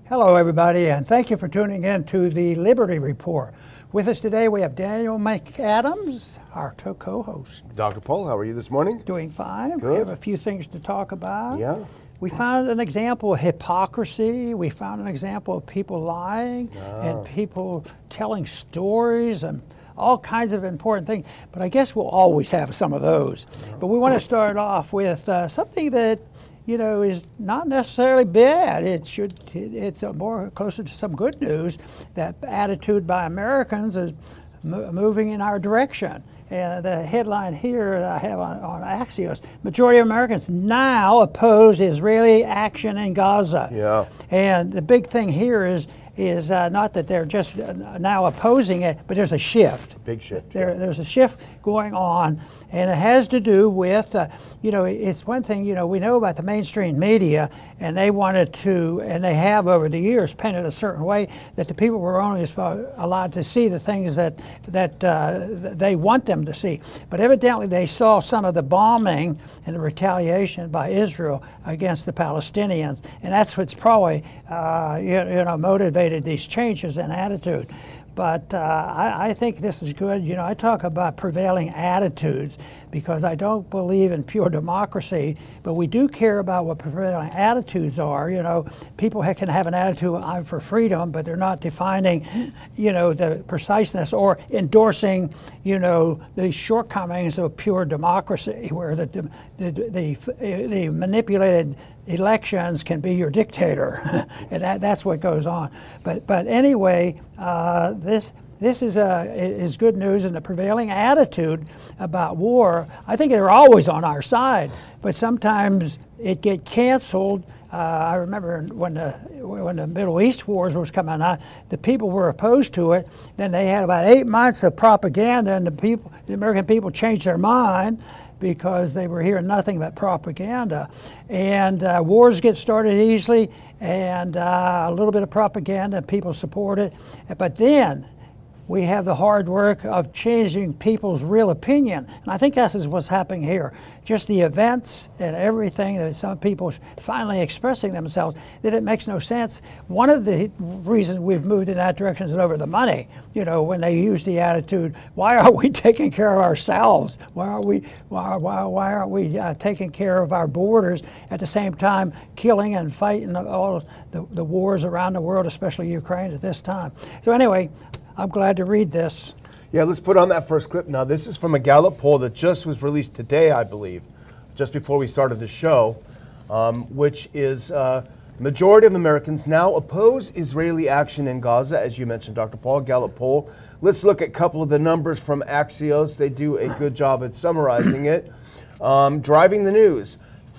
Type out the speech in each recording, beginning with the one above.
Hello, everybody, and thank you for tuning in to the Liberty Report. With us today, we have Daniel McAdams, our co-host. Dr. Paul, how are you this morning? Doing fine. Good. We have a few things to talk about. Yeah. We found an example of hypocrisy. We found an example of people lying and people telling stories and all kinds of important things. But I guess we'll always have some of those. But we want to start off with something that is not necessarily bad. It's more closer to some good news. That attitude by Americans is moving in our direction. And the headline here that I have on Axios: majority of Americans now oppose Israeli action in Gaza. Yeah. And the big thing here is not that they're just now opposing it, but there's a shift. Big shift. There's a shift going on, and it has to do with, it's one thing, we know about the mainstream media, and they wanted to, and they have over the years painted a certain way that the people were only allowed to see the things that they want them to see. But evidently they saw some of the bombing and the retaliation by Israel against the Palestinians, and that's what's probably, motivated these changes in attitude. But I think this is good. I talk about prevailing attitudes because I don't believe in pure democracy, but we do care about what prevailing attitudes are. People can have an attitude, I'm for freedom, but they're not defining, the preciseness or endorsing, the shortcomings of pure democracy, where the manipulated elections can be your dictator, and that's what goes on. But anyway, this is good news, and the prevailing attitude about war, I think they're always on our side, but sometimes it get canceled. I remember when the Middle East wars was coming out, the people were opposed to it. Then they had about 8 months of propaganda, and the American people changed their mind because they were hearing nothing but propaganda. And wars get started easily, and a little bit of propaganda, and people support it. But then we have the hard work of changing people's real opinion. And I think that's what's happening here. Just the events and everything that some people finally expressing themselves, that it makes no sense. One of the reasons we've moved in that direction is over the money. When they use the attitude, why aren't we taking care of ourselves? Why aren't we taking care of our borders at the same time killing and fighting all the wars around the world, especially Ukraine at this time? So anyway, I'm glad to read this. Yeah, let's put on that first clip now. This is from a Gallup poll that just was released today, I believe, just before we started the show, which is majority of Americans now oppose Israeli action in Gaza, as you mentioned, Dr. Paul, Gallup poll. Let's look at a couple of the numbers from Axios. They do a good job at summarizing it. Driving the news,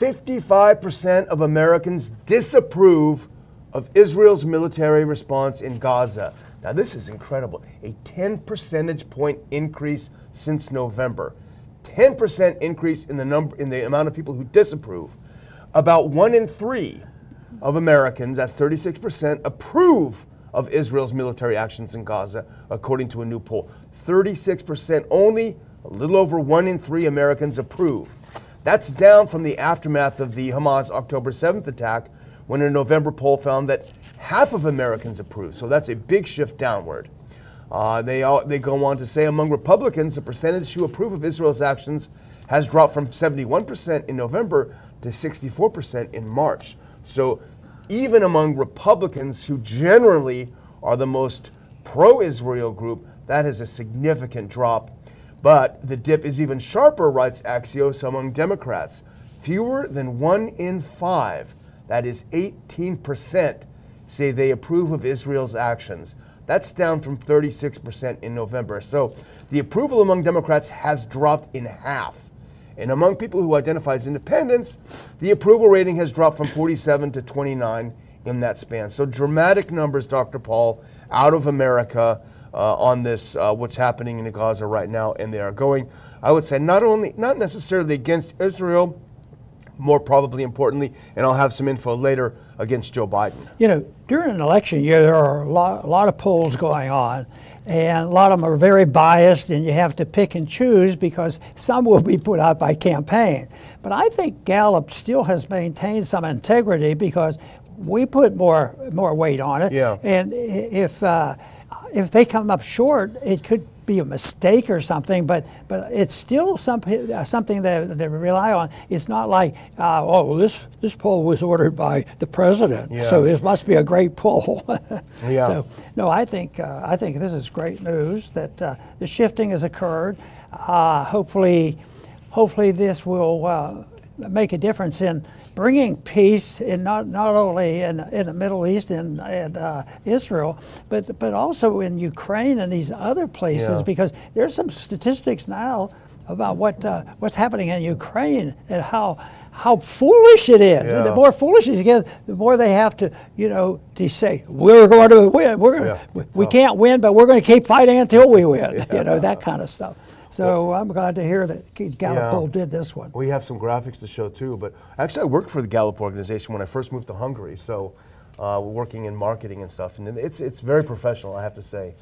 55% of Americans disapprove of Israel's military response in Gaza. Now, this is incredible. A 10 percentage point increase since November. 10% increase in the amount of people who disapprove. About 1 in 3 of Americans, that's 36%, approve of Israel's military actions in Gaza, according to a new poll. 36%, only a little over 1 in 3 Americans approve. That's down from the aftermath of the Hamas October 7th attack, when a November poll found that half of Americans approve. So that's a big shift downward. They go on to say among Republicans, the percentage who approve of Israel's actions has dropped from 71% in November to 64% in March. So even among Republicans, who generally are the most pro-Israel group, that is a significant drop. But the dip is even sharper, writes Axios, among Democrats. Fewer than 1 in 5, that is 18%, say they approve of Israel's actions. That's down from 36% in November. So the approval among Democrats has dropped in half. And among people who identify as independents, the approval rating has dropped from 47 to 29 in that span. So dramatic numbers, Dr. Paul, out of America on this, what's happening in Gaza right now. And they are going, I would say, not necessarily against Israel, more probably importantly, and I'll have some info later, against Joe Biden. During an election year, there are a lot of polls going on, and a lot of them are very biased, and you have to pick and choose because some will be put out by campaign. But I think Gallup still has maintained some integrity because we put more weight on it. Yeah. And if they come up short, it could be a mistake or something, but it's still something that they rely on. It's not like, this poll was ordered by the president, so it must be a great poll. Yeah. So no, I think this is great news that the shifting has occurred. Hopefully this will make a difference in bringing peace in not only in the Middle East and Israel, but also in Ukraine and these other places, because there's some statistics now about what's happening in Ukraine and how foolish it is. And the more foolish it gets, the more they have to say, we're going to win. We can't win, but we're going to keep fighting until we win. That kind of stuff. So I'm glad to hear that Gallup poll did this one. We have some graphics to show too, but actually I worked for the Gallup organization when I first moved to Hungary, so working in marketing and stuff, and it's very professional, I have to say.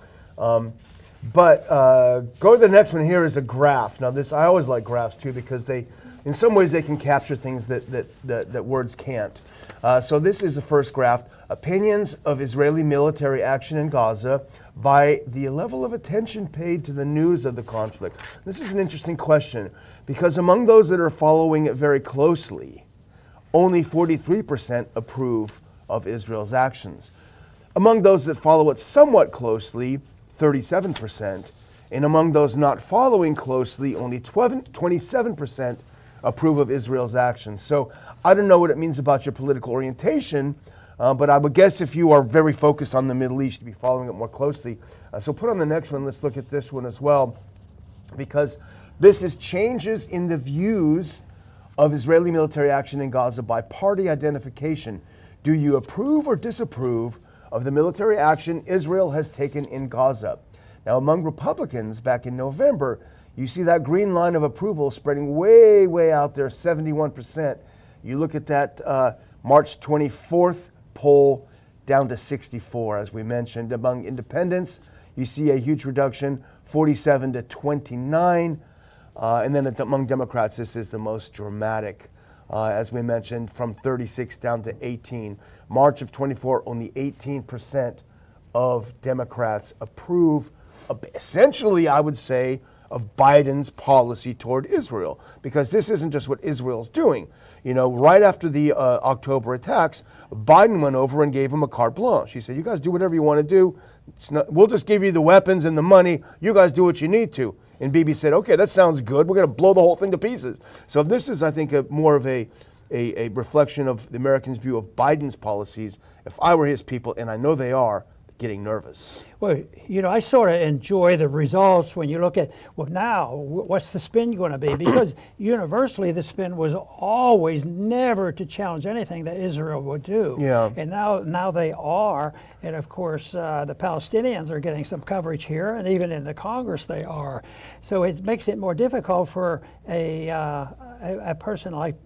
But go to the next one. Here is a graph. Now I always like graphs too, because in some ways they can capture things that words can't. So this is the first graph, opinions of Israeli military action in Gaza by the level of attention paid to the news of the conflict. This is an interesting question, because among those that are following it very closely, only 43% approve of Israel's actions. Among those that follow it somewhat closely, 37%, and among those not following closely, only 27% approve of Israel's actions. So I don't know what it means about your political orientation, but I would guess if you are very focused on the Middle East, you'd be following it more closely. So put on the next one, let's look at this one as well, because this is changes in the views of Israeli military action in Gaza by party identification. Do you approve or disapprove of the military action Israel has taken in Gaza? Now, among Republicans back in November, you see that green line of approval spreading way, way out there, 71%. You look at that March 24th poll down to 64, as we mentioned. Among independents, you see a huge reduction, 47 to 29. And then among Democrats, this is the most dramatic, as we mentioned, from 36 down to 18. March of 24, only 18% of Democrats approve of, essentially, I would say, of Biden's policy toward Israel, because this isn't just what Israel's doing. Right after the October attacks, Biden went over and gave him a carte blanche. He said, you guys do whatever you want to do. We'll just give you the weapons and the money. You guys do what you need to. And Bibi said, okay, that sounds good. We're going to blow the whole thing to pieces. So this is, I think, more of a reflection of the Americans' view of Biden's policies. If I were his people, and I know they are, getting nervous. Well, I sort of enjoy the results when you look at, now, what's the spin going to be? Because universally, the spin was always never to challenge anything that Israel would do. Yeah. And now they are. And of course, the Palestinians are getting some coverage here, and even in the Congress they are. So it makes it more difficult for a person like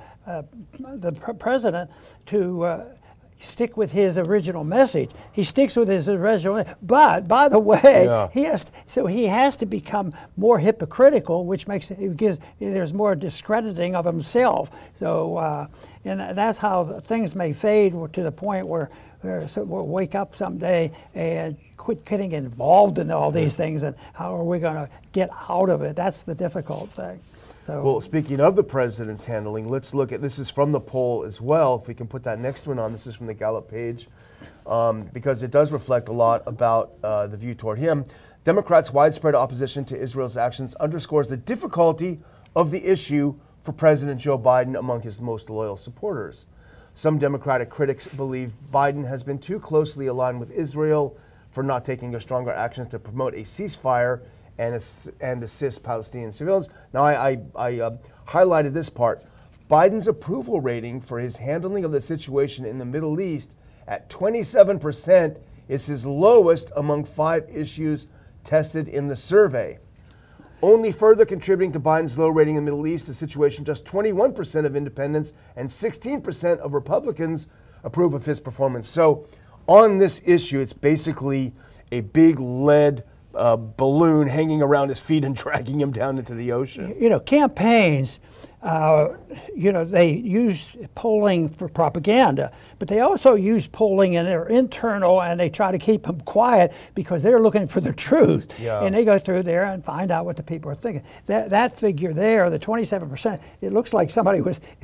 the president to stick with his original message. He sticks with his original, but by the way, he has to become more hypocritical, which there's more discrediting of himself. So, and that's how things may fade to the point where we'll wake up someday and quit getting involved in all these things, and how are we going to get out of it? That's the difficult thing. So, well, speaking of the president's handling, let's look at, this is from the poll as well. If we can put that next one on, this is from the Gallup page, because it does reflect a lot about the view toward him. Democrats' widespread opposition to Israel's actions underscores the difficulty of the issue for President Joe Biden among his most loyal supporters. Some Democratic critics believe Biden has been too closely aligned with Israel for not taking a stronger action to promote a ceasefire and assist Palestinian civilians. Now, I highlighted this part. Biden's approval rating for his handling of the situation in the Middle East at 27% is his lowest among 5 issues tested in the survey. Only further contributing to Biden's low rating in the Middle East, the situation, just 21% of independents and 16% of Republicans approve of his performance. So on this issue, it's basically a big lead balloon hanging around his feet and dragging him down into the ocean. Campaigns they use polling for propaganda, but they also use polling in their internal, and they try to keep them quiet because they're looking for the truth. Yeah. And they go through there and find out what the people are thinking. That figure there, the 27%, it looks like somebody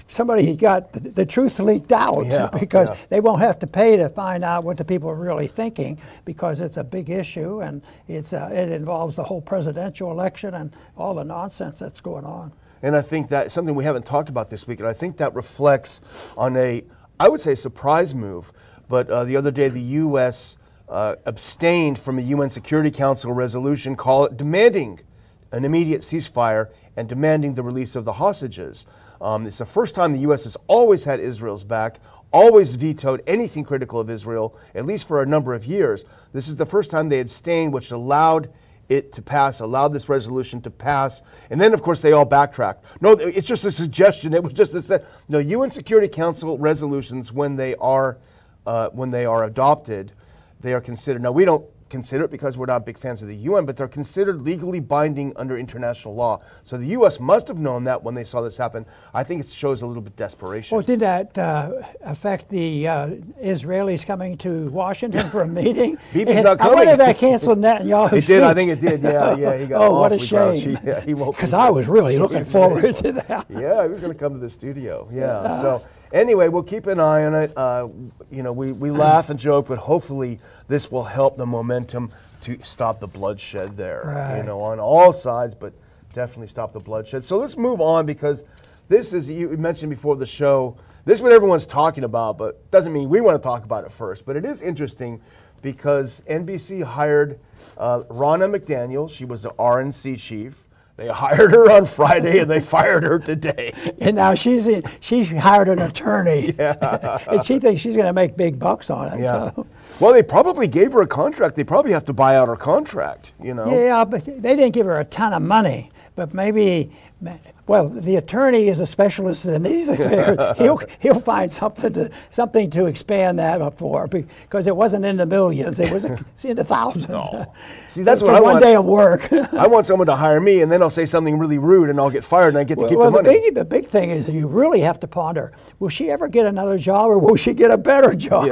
got the truth leaked out because they won't have to pay to find out what the people are really thinking, because it's a big issue, and it involves the whole presidential election and all the nonsense that's going on. And I think that's something we haven't talked about this week, and I think that reflects on I would say, surprise move. But the other day, the U.S. Abstained from a UN Security Council resolution demanding an immediate ceasefire and demanding the release of the hostages. It's the first time the U.S. has always had Israel's back, always vetoed anything critical of Israel, at least for a number of years. This is the first time they abstained, which allowed it to pass, allowed this resolution to pass, and then of course they all backtracked. No, it's just a suggestion. It was just UN Security Council resolutions, when they are adopted, they are considered. Now, we don't consider it because we're not big fans of the UN, but they're considered legally binding under international law. So the U.S. must have known that when they saw this happen. I think it shows a little bit desperation. Well, did that affect the Israelis coming to Washington for a meeting? Bibi's not coming. I wonder if that canceled Netanyahu's It did. I think it did. Yeah. He got oh, what a awfully shame. proud. He won't. Because I was really looking forward to that. Yeah, he was going to come to the studio. Yeah. So anyway, we'll keep an eye on it. We laugh and joke, but hopefully this will help the momentum to stop the bloodshed there. Right. On all sides, but definitely stop the bloodshed. So let's move on, because this is, you mentioned before the show, this is what everyone's talking about, but doesn't mean we want to talk about it first. But it is interesting because NBC hired Ronna McDaniel. She was the RNC chief. They hired her on Friday and they fired her today. And now she's hired an attorney. Yeah. And she thinks she's going to make big bucks on it. Yeah. So. Well, they probably gave her a contract. They probably have to buy out her contract, Yeah, but they didn't give her a ton of money. But maybe, well, the attorney is a specialist in these affairs. He'll find something to expand that up for, because it wasn't in the millions. It was in the thousands. No. See, that's what I want. One day of work. I want someone to hire me, and then I'll say something really rude, and I'll get fired, and I get to keep the money. The big thing is you really have to ponder, will she ever get another job, or will she get a better job?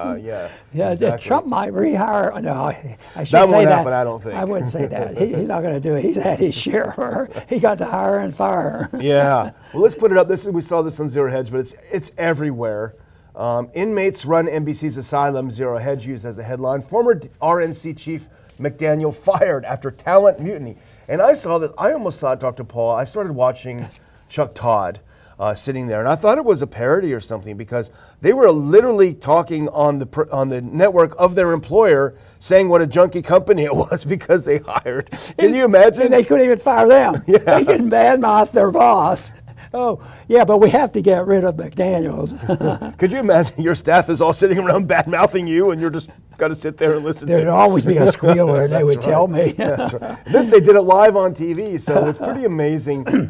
Yeah, exactly. Trump might rehire. No, I shouldn't that say won't that. happen, I don't think. I wouldn't say that. He's not going to do it. He's had his share of her. He got to hire and fire. Yeah. Well, let's put it up. We saw this on Zero Hedge, but it's everywhere. Inmates run NBC's Asylum, Zero Hedge used as the headline. Former RNC chief McDaniel fired after talent mutiny. And I saw that. I almost thought, Dr. Paul, I started watching Chuck Todd sitting there, and I thought it was a parody or something, because they were literally talking on the network of their employer, saying what a junky company it was because they hired. Can you imagine? And they couldn't even fire them. Yeah. They couldn't badmouth their boss. Oh, yeah, but we have to get rid of McDaniels. Could you imagine your staff is all sitting around bad-mouthing you, and you're just got to sit there and listen to it? There'd always be a squealer, they would tell me. That's right. This, they did it live on TV, so it's pretty amazing.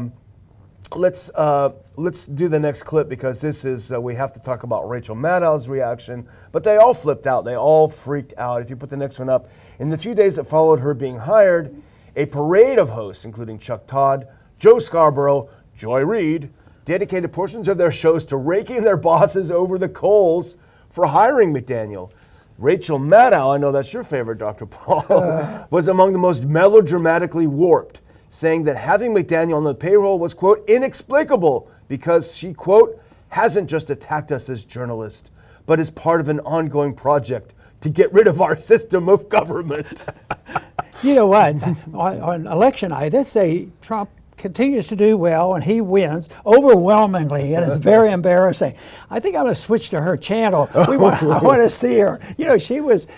Let's do the next clip, because this is, we have to talk about Rachel Maddow's reaction, but they all flipped out. They all freaked out. If you put the next one up, in the few days that followed her being hired, a parade of hosts, including Chuck Todd, Joe Scarborough, Joy Reid, dedicated portions of their shows to raking their bosses over the coals for hiring McDaniel. Rachel Maddow, I know that's your favorite, Dr. Paul, was among the most melodramatically warped, saying that having McDaniel on the payroll was, quote, inexplicable because she, quote, hasn't just attacked us as journalists, but is part of an ongoing project to get rid of our system of government. You know what? on election night, let's say Trump continues to do well and he wins overwhelmingly, and it's very embarrassing. I think I'm going to switch to her channel. I want to see her. She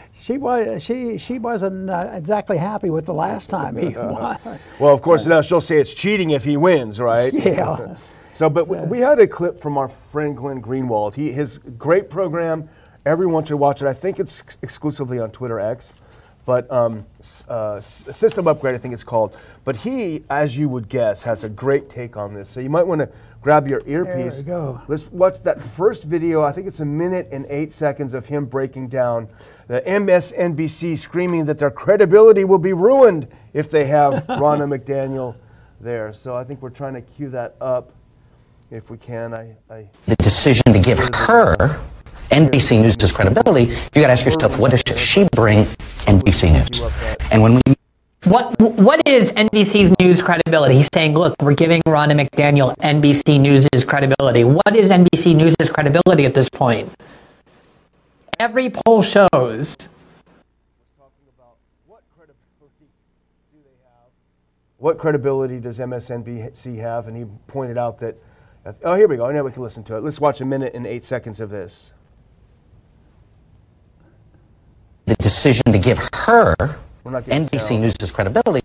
wasn't exactly happy with the last time he won. Well, of course, now she'll say it's cheating if he wins, right? Yeah. But we had a clip from our friend Glenn Greenwald. His great program. Everyone should watch it. I think it's exclusively on Twitter X. But System Upgrade, I think it's called. But he, as you would guess, has a great take on this. So you might want to grab your earpiece. There we go. Let's watch that first video. I think it's 1 minute and 8 seconds of him breaking down the MSNBC screaming that their credibility will be ruined if they have Ronna McDaniel there. So I think we're trying to cue that up if we can. The decision to give her NBC News' credibility, you got to ask yourself, what does she bring NBC News? And when we What is NBC's news credibility? He's saying, look, we're giving Ronna McDaniel NBC News' credibility. What is NBC News' credibility at this point? Every poll shows. What credibility does MSNBC have? And he pointed out that, oh, here we go. Now we can listen to it. Let's watch 1 minute and 8 seconds of this. the decision to give her NBC NBC News' credibility.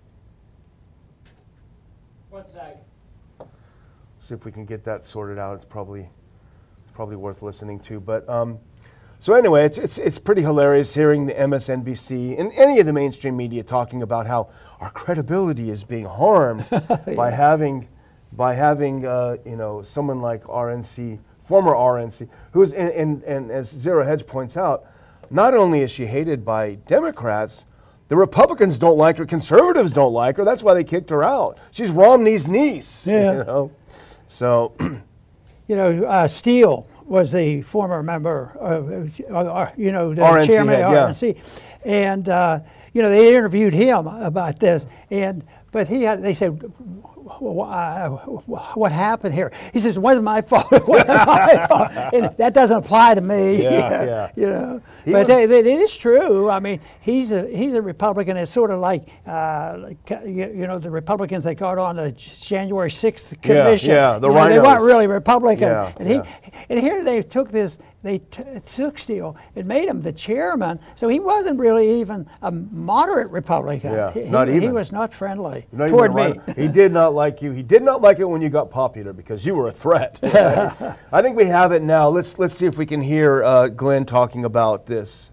What's that? See if we can get that sorted out. It's probably worth listening to. But so anyway, it's pretty hilarious hearing the MSNBC and any of the mainstream media talking about how our credibility is being harmed by having someone like RNC, former RNC, who's and as Zero Hedge points out, not only is she hated by Democrats, the Republicans don't like her, conservatives don't like her. That's why they kicked her out. She's Romney's niece. Yeah. So. Steele was the former member of, the RNC chairman head, of RNC. And, they interviewed him about this. But they said, what happened here? He says, it wasn't my fault. It wasn't my fault. And that doesn't apply to me. Yeah. But it is true. I mean, he's a Republican. It's sort of like, the Republicans that got on the January 6th commission. Yeah, the They rhinos. weren't really Republican. Yeah, and here they took this. They took Steele and made him the chairman, so he wasn't really even a moderate Republican. Yeah, He was not friendly Not toward even me. right. He did not like you. He did not like it when you got popular because you were a threat. I think we have it now. Let's see if we can hear Glenn talking about this.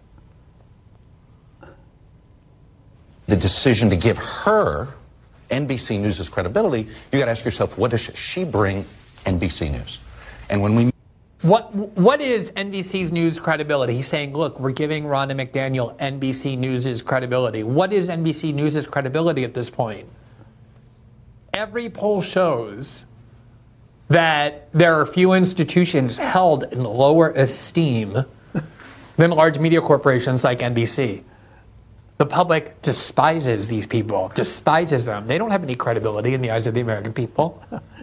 The decision to give her NBC News' credibility, you got to ask yourself, what does she bring NBC News? And when we What is NBC's news credibility? He's saying, look, we're giving Ronna McDaniel NBC News' credibility. What is NBC News' credibility at this point? Every poll shows that there are few institutions held in lower esteem than large media corporations like NBC. The public despises these people, despises them. They don't have any credibility in the eyes of the American people.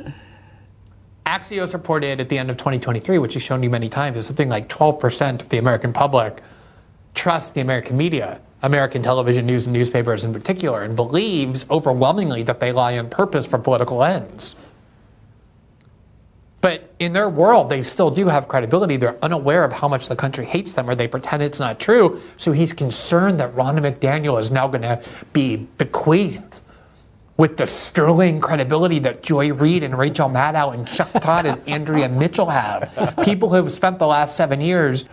Axios reported at the end of 2023, which has shown you many times, is something like 12% of the American public trust the American media, American television news and newspapers in particular, and believes overwhelmingly that they lie on purpose for political ends. But in their world, they still do have credibility. They're unaware of how much the country hates them, or they pretend it's not true. So he's concerned that Ronna McDaniel is now going to be bequeathed with the sterling credibility that Joy Reid and Rachel Maddow and Chuck Todd and Andrea Mitchell have. People who have spent the last 7 years.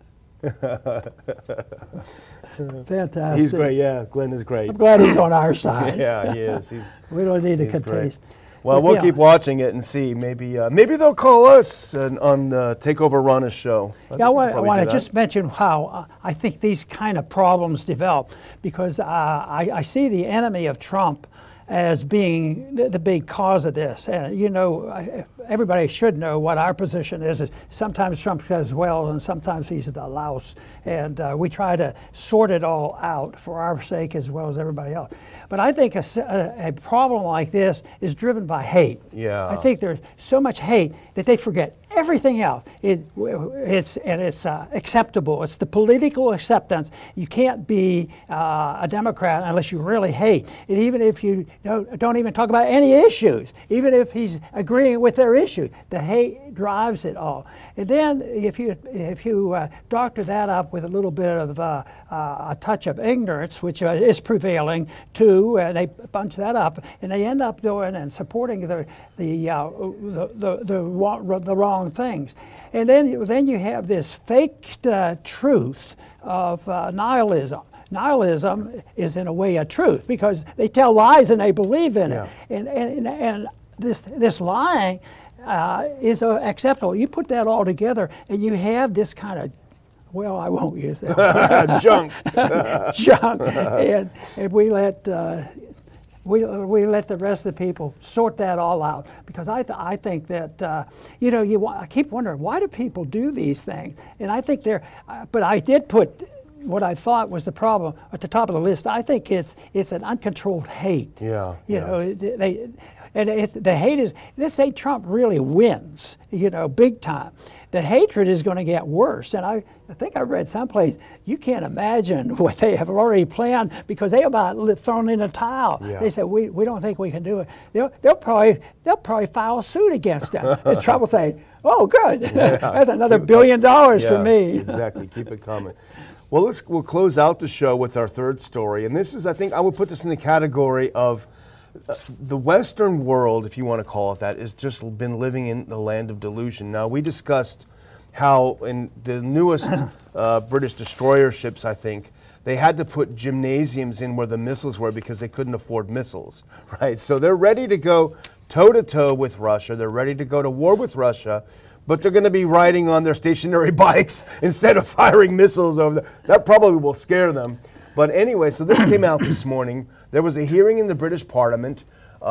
Fantastic. He's great. Yeah, Glenn is great. I'm glad he's on our side. Yeah, he is. We don't need to he's contest. great. Well, we'll keep watching it and see. Maybe they'll call us on the Takeover Ronna's show. I want to just mention how I think these kind of problems develop, because I see the enemy of Trump as being the big cause of this. And everybody should know what our position is. Sometimes Trump does well and sometimes he's the louse. And we try to sort it all out for our sake as well as everybody else. But I think a problem like this is driven by hate. Yeah. I think there's so much hate that they forget everything else. It's acceptable. It's the political acceptance. You can't be a Democrat unless you really hate. And even if you don't even talk about any issues, even if he's agreeing with their issue, the hate drives it all. And then if you doctor that up with a little bit of a touch of ignorance, which is prevailing too, and they bunch that up, and they end up doing and supporting the wrong things. And then you have this faked truth of nihilism. Nihilism is in a way a truth because they tell lies and they believe in it. And this lying is acceptable. You put that all together and you have this kind of, well, I won't use that. Junk. Junk. And we let We let the rest of the people sort that all out, because I think that I keep wondering, why do people do these things? And I think but I did put what I thought was the problem at the top of the list. I think it's an uncontrolled hate. Yeah. The hate is, let's say Trump really wins, big time. The hatred is going to get worse. And I think I read someplace, you can't imagine what they have already planned, because they about thrown in a towel. Yeah. They said, we don't think we can do it. They'll probably file a suit against them. And Trump will say, oh, good. That's another $1 billion for me. Exactly. Keep it coming. Well, we'll close out the show with our third story. And this is, I think, I would put this in the category of the Western world, if you want to call it that, has just been living in the land of delusion. Now, we discussed how in the newest British destroyer ships, I think, they had to put gymnasiums in where the missiles were because they couldn't afford missiles, right? So they're ready to go toe-to-toe with Russia. They're ready to go to war with Russia, but they're going to be riding on their stationary bikes instead of firing missiles over there. That probably will scare them. But anyway, so this came out this morning. There was a hearing in the British Parliament.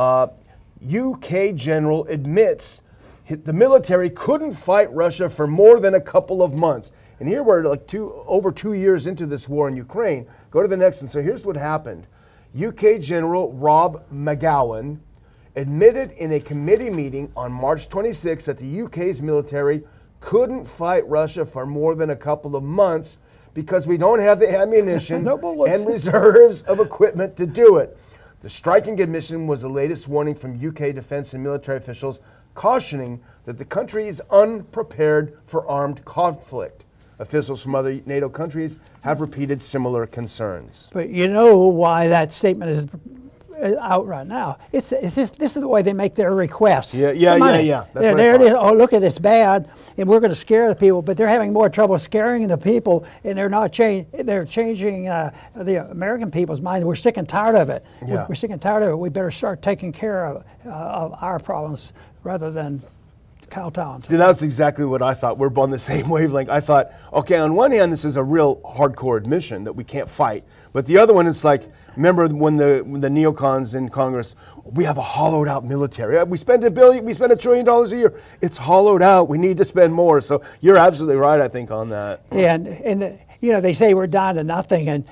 UK general admits the military couldn't fight Russia for more than a couple of months. And here we're like over 2 years into this war in Ukraine. Go to the next one. So here's what happened. UK General Rob McGowan admitted in a committee meeting on March 26 that the UK's military couldn't fight Russia for more than a couple of months because we don't have the ammunition and reserves of equipment to do it. The striking admission was the latest warning from UK defense and military officials, cautioning that the country is unprepared for armed conflict. Officials from other NATO countries have repeated similar concerns. But you know why that statement is out right now? This is the way they make their requests. Yeah. That's there it is. Oh, look at, it's bad, and we're going to scare the people. But they're having more trouble scaring the people, and they're changing the American people's mind. We're sick and tired of it. Yeah. We're sick and tired of it. We better start taking care of our problems rather than kowtowing. See, that's exactly what I thought. We're on the same wavelength. I thought, okay, on one hand, this is a real hardcore admission that we can't fight. But the other one, it's like, remember when the neocons in Congress, we have a hollowed out military. We spend $1 trillion a year. It's hollowed out. We need to spend more. So you're absolutely right, I think, on that. And they say we're down to nothing. And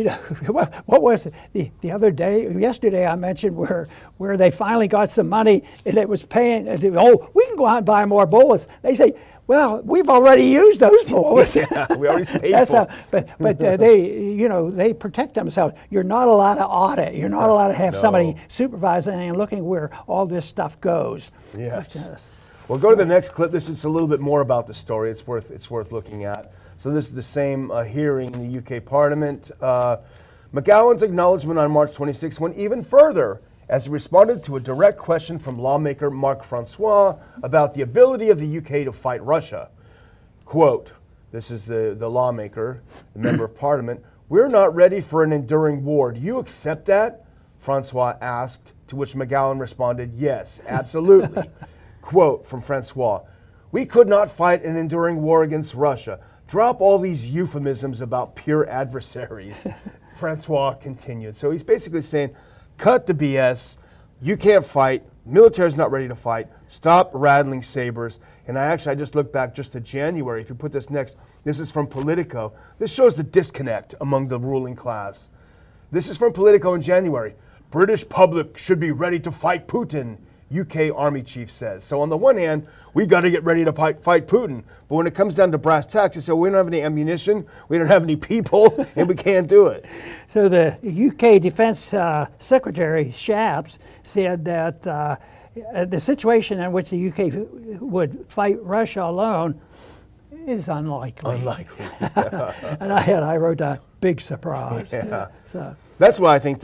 what was it? The yesterday I mentioned where they finally got some money and it was paying, we can go out and buy more bullets. They say, well, we've already used those bullets. Yeah, we already paid for them. But they protect themselves. You're not allowed to audit. You're not allowed to have somebody supervising and looking where all this stuff goes. Yes. Well, go to the next clip. This is a little bit more about the story. It's worth looking at. So this is the same hearing in the UK Parliament. McGowan's acknowledgement on March 26 went even further as he responded to a direct question from lawmaker Marc Francois about the ability of the UK to fight Russia. Quote, this is the lawmaker, the member of Parliament, "We're not ready for an enduring war. Do you accept that?" Francois asked, to which McGowan responded, "Yes, absolutely." Quote from Francois, "We could not fight an enduring war against Russia. Drop all these euphemisms about pure adversaries." Francois continued. So he's basically saying, cut the BS. You can't fight. Military's not ready to fight. Stop rattling sabers. And I just looked back just to January. If you put this next, this is from Politico. This shows the disconnect among the ruling class. This is from Politico in January. British public should be ready to fight Putin, UK Army chief says. So on the one hand, we got to get ready to fight Putin. But when it comes down to brass tacks, they say, we don't have any ammunition, we don't have any people, and we can't do it. So the UK Defense Secretary, Shapps, said that the situation in which the UK would fight Russia alone is unlikely. Unlikely. And I wrote that, big surprise. Yeah. So that's why I think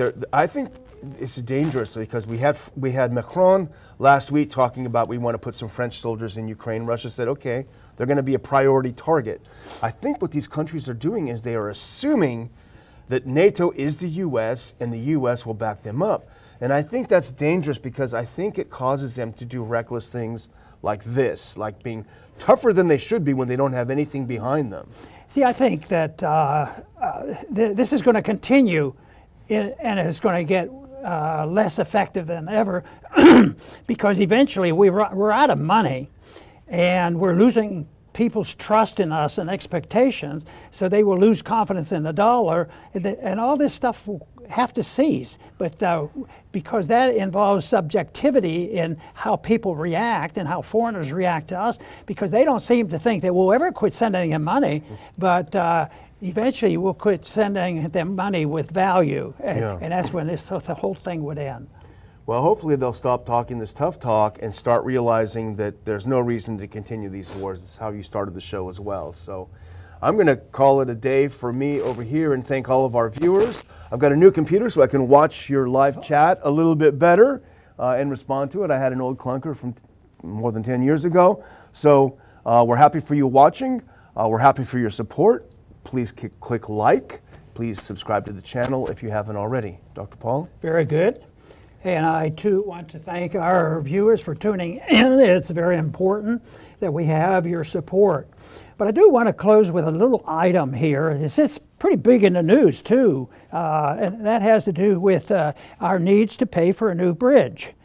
it's dangerous, because we had Macron last week talking about we want to put some French soldiers in Ukraine. Russia said, okay, they're going to be a priority target. I think what these countries are doing is they are assuming that NATO is the U.S. and the U.S. will back them up. And I think that's dangerous because I think it causes them to do reckless things like this, like being tougher than they should be when they don't have anything behind them. See, I think that this is going to continue, and it's going to get less effective than ever because eventually we're out of money and we're losing people's trust in us and expectations, so they will lose confidence in the dollar, and all this stuff will have to cease. But because that involves subjectivity in how people react and how foreigners react to us, because they don't seem to think that we'll ever quit sending them money, but eventually we'll quit sending them money with value, and that's when the whole thing would end. Well, hopefully they'll stop talking this tough talk and start realizing that there's no reason to continue these wars. That's how you started the show as well. So I'm going to call it a day for me over here and thank all of our viewers. I've got a new computer so I can watch your live chat a little bit better and respond to it. I had an old clunker from more than 10 years ago. So we're happy for you watching. We're happy for your support. Please click like. Please subscribe to the channel if you haven't already. Dr. Paul? Very good. And I, too, want to thank our viewers for tuning in. It's very important that we have your support. But I do want to close with a little item here. It's pretty big in the news, too, and that has to do with our needs to pay for a new bridge,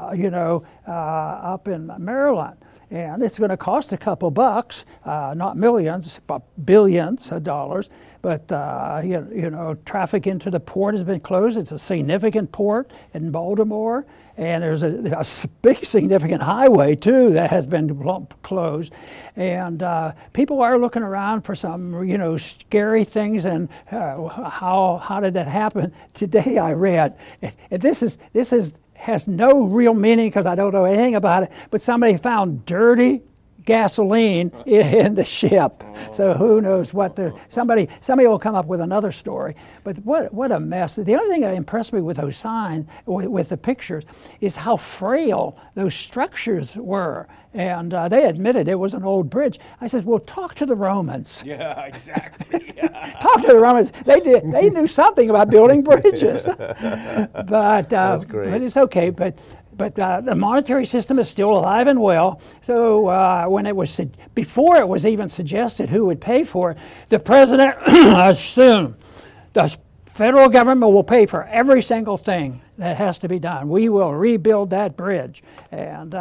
up in Maryland. And it's going to cost a couple bucks, not millions, but billions of dollars. But, traffic into the port has been closed. It's a significant port in Baltimore. And there's a big significant highway, too, that has been closed. And people are looking around for some, scary things. And how did that happen? Today I read, and this has no real meaning because I don't know anything about it, but somebody found dirty gasoline in the ship. So who knows what somebody will come up with another story. But what a mess. The other thing that impressed me with those signs, with the pictures, is how frail those structures were. And they admitted it was an old bridge. I said, well, talk to the Romans. Yeah, exactly. Talk to the Romans. They knew something about building bridges. But That's great. But it's okay. But the monetary system is still alive and well. So before it was even suggested who would pay for it, the president assumed the federal government will pay for every single thing that has to be done. We will rebuild that bridge, and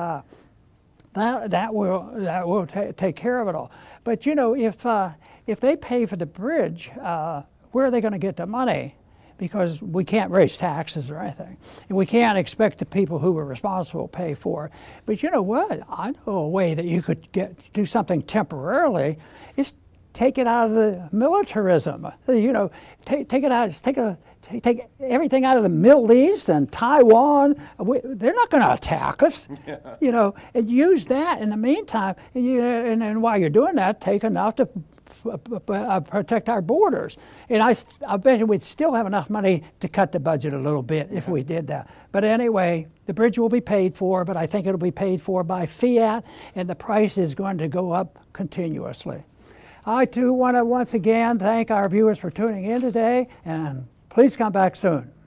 that will take care of it all. But if they pay for the bridge, where are they going to get the money? Because we can't raise taxes or anything. And we can't expect the people who were responsible to pay for it. But you know what? I know a way that you could do something temporarily is take it out of the militarism. Take it out, take everything out of the Middle East and Taiwan. They're not going to attack us, and use that in the meantime. And then while you're doing that, take enough to protect our borders. And I bet you we'd still have enough money to cut the budget a little bit if we did that. But anyway, the bridge will be paid for, but I think it'll be paid for by fiat, and the price is going to go up continuously. I, too, want to once again thank our viewers for tuning in today, and please come back soon.